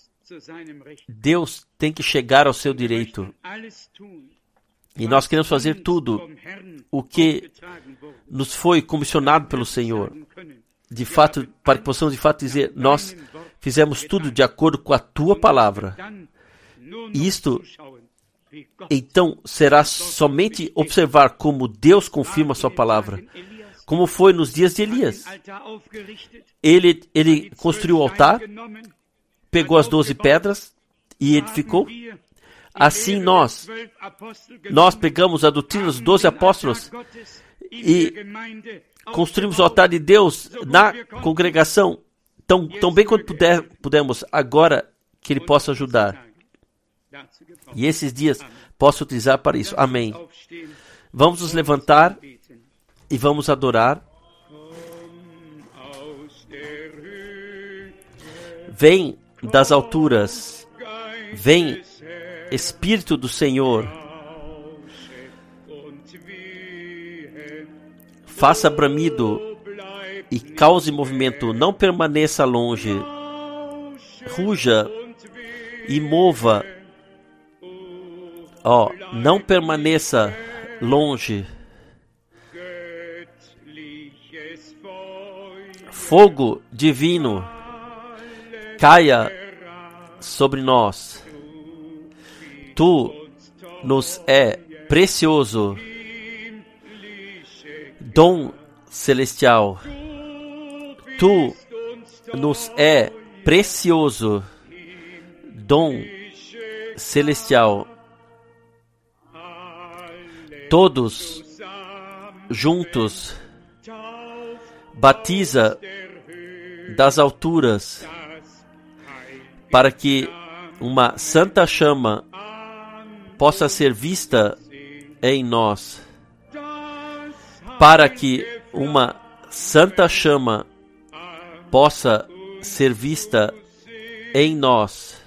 Deus tem que chegar ao seu direito. E nós queremos fazer tudo o que nos foi comissionado pelo Senhor. De fato, para que possamos de fato dizer, nós fizemos tudo de acordo com a tua palavra. Isto, então, será somente observar como Deus confirma a sua palavra, como foi nos dias de Elias. Ele construiu o altar, pegou as 12 pedras e edificou. Assim nós pegamos a doutrina dos 12 apóstolos e construímos o altar de Deus na congregação, tão bem quanto pudemos, agora que Ele possa ajudar. E esses dias posso utilizar para isso. Amém. Vamos nos levantar e vamos adorar. Vem das alturas, vem Espírito do Senhor. Faça bramido e cause movimento, não permaneça longe. Ruja e mova. Não permaneça longe. Fogo divino caia sobre nós. Tu nos é precioso, dom celestial. Tu nos é precioso, dom celestial. Todos juntos, batiza das alturas, para que uma santa chama possa ser vista em nós, para que uma santa chama possa ser vista em nós.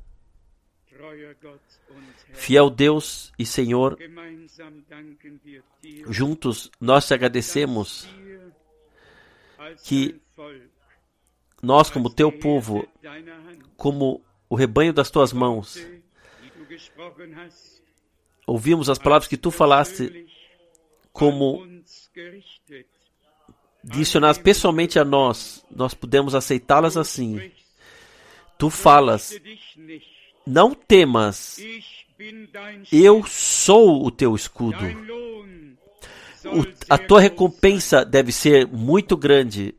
Fiel Deus e Senhor, juntos nós te agradecemos que nós, como teu povo, como o rebanho das tuas mãos, ouvimos as palavras que tu falaste, como direcionadas pessoalmente a nós, nós podemos aceitá-las assim. Tu falas, não temas, eu sou o teu escudo. A tua recompensa deve ser muito grande.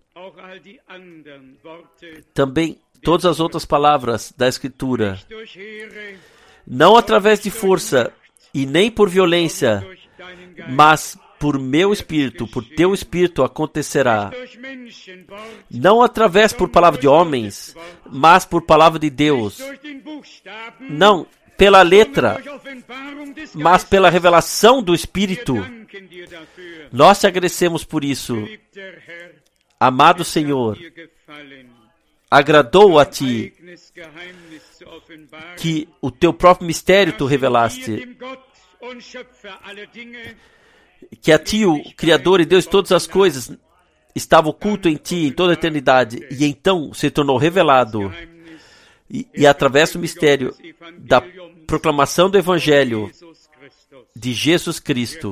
Também todas as outras palavras da Escritura. Não através de força e nem por violência, mas por meu Espírito, por teu Espírito acontecerá. Não através por palavra de homens, mas por palavra de Deus. Não pela letra, mas pela revelação do Espírito. Nós te agradecemos por isso. Amado Senhor, agradou a Ti que o Teu próprio mistério Tu revelaste, que a Ti, o Criador e Deus de todas as coisas, estava oculto em Ti em toda a eternidade, e então se tornou revelado, e através do mistério da proclamação do Evangelho de Jesus Cristo,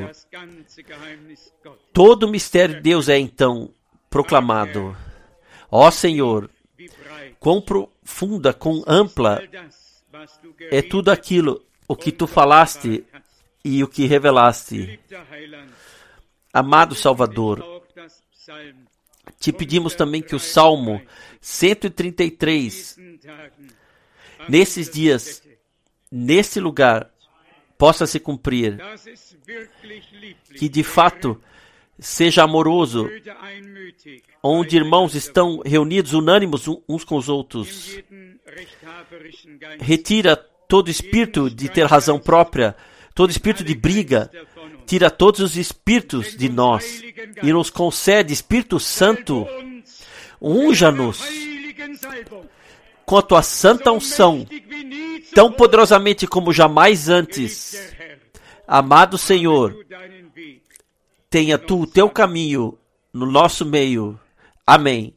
todo o mistério de Deus é então proclamado. Ó Senhor, quão profunda, quão ampla é tudo aquilo, o que Tu falaste e o que revelaste. Amado Salvador, Te pedimos também que o Salmo 133, nesses dias, nesse lugar, possa se cumprir. Que de fato seja amoroso, onde irmãos estão reunidos, unânimes uns com os outros. Retira todo espírito de ter razão própria, todo espírito de briga, tira todos os espíritos de nós e nos concede, Espírito Santo, unja-nos com a Tua santa unção, tão poderosamente como jamais antes. Amado Senhor, tenha Tu o Teu caminho no nosso meio. Amém.